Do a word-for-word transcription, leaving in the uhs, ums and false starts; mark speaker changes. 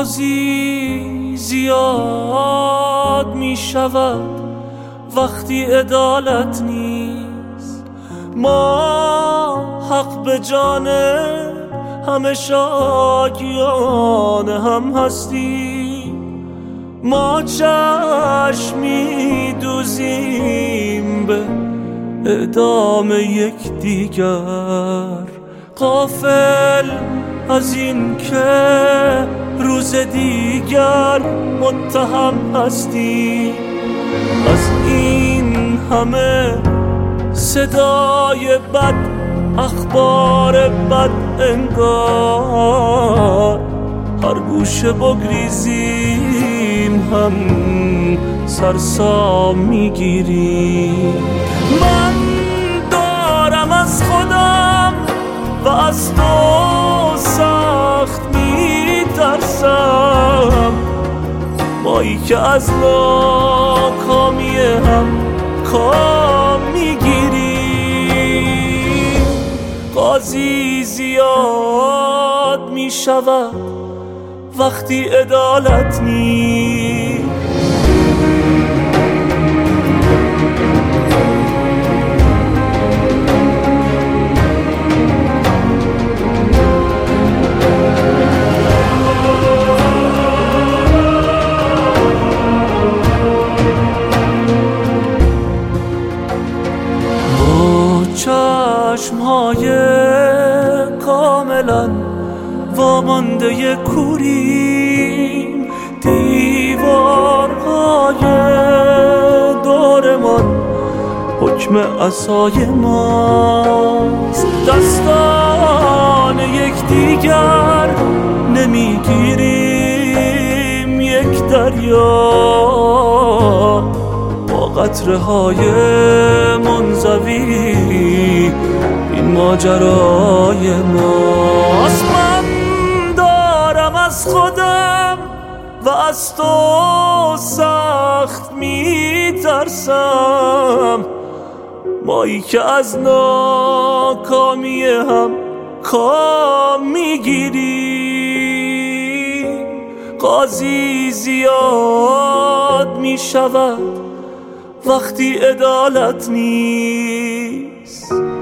Speaker 1: قاضی زیاد می شود وقتی عدالت نیست. ما حق به جان همه شاکیان هم هستیم. ما چشم می دوزیم به اعدام یک دیگر، غافل از این که روز دیگر متهم هستی. از این همه صدای بد، اخبار بد انگار هر گوشه بگریزیم هم سرسام میگیریم. من دارم از خودم و از تو سخت میترسم، مایی که از ناکامی هم کام میگیریم. قاضی زیاد میشود وقتی عدالت نیست. چشم‌های کاملا وامانده کوریم، دیوارهای دورمان حکم عصای ماست. دستان یکدیگر نمیگیریم یک دریا، با قطره های منزوی این ماجرای ماست. من دارم از خودم و از تو سخت میترسم، مایی که از ناکامی هم کام میگیری. قاضی زیاد میشود وقتی عدالت نیست.